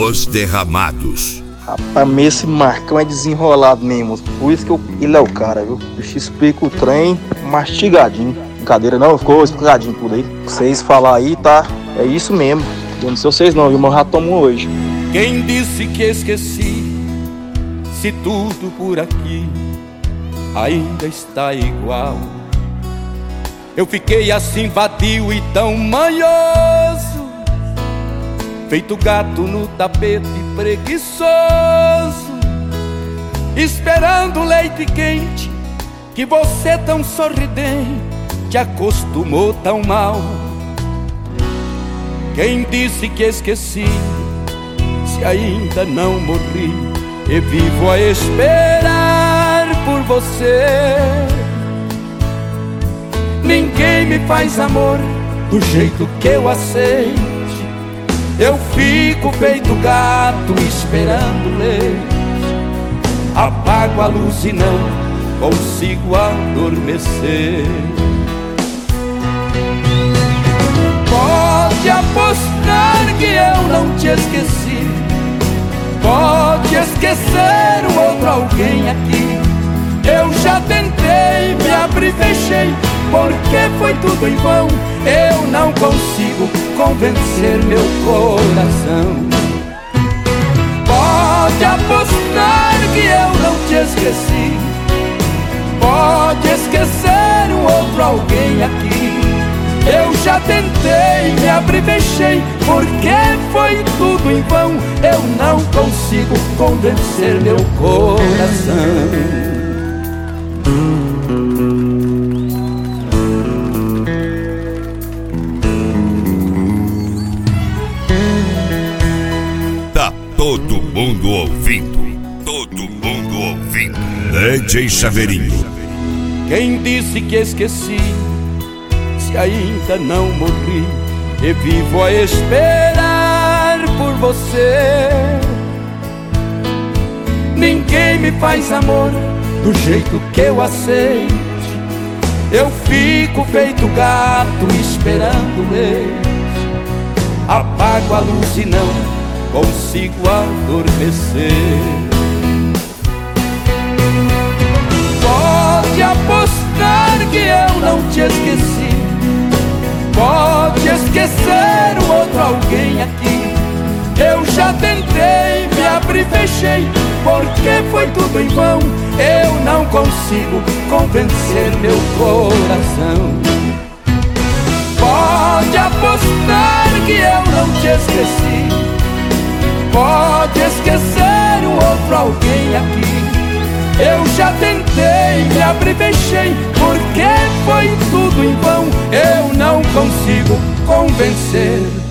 Os Derramados. Rapaz, mas esse Marcão é desenrolado mesmo. Por isso que ele é o cara, viu? Eu te explico o trem mastigadinho. Brincadeira não, ficou explicadinho tudo aí. Vocês falar aí, tá? É isso mesmo. Eu não sei vocês não, viu? Mas eu já tomo hoje. Quem disse que esqueci? Se tudo por aqui ainda está igual. Eu fiquei assim vadio e tão manhoso, feito gato no tapete preguiçoso, esperando leite quente que você tão sorridente acostumou tão mal. Quem disse que esqueci? Se ainda não morri e vivo a esperar por você. Ninguém me faz amor do jeito que eu aceite. Eu fico feito gato esperando leite. Apago a luz e não consigo adormecer. Pode apostar que eu não te esqueci. Pode esquecer um outro alguém aqui. Eu já tentei, me abri e fechei, porque foi tudo em vão. Eu não consigo convencer meu coração. Pode apostar que eu não te esqueci. Pode esquecer um outro alguém aqui. Eu já tentei, me abri e fechei, porque foi tudo em vão. Eu não consigo convencer meu coração. Tá todo mundo ouvindo. Todo mundo ouvindo. DJ Chaveirinho. Quem disse que esqueci? Se ainda não morri e vivo a esperar por você. Ninguém me faz amor do jeito que eu aceite. Eu fico feito gato esperando leite. Apago a luz e não consigo adormecer. Pode apostar que eu não te esqueci. Pode esquecer um outro alguém aqui. Eu já tentei, me abri e fechei, porque foi tudo em vão. Eu não consigo convencer meu coração. Pode apostar que eu não te esqueci. Pode esquecer um outro alguém aqui. Eu já tentei, me abri e fechei, porque foi tudo em vão. Eu não consigo convencer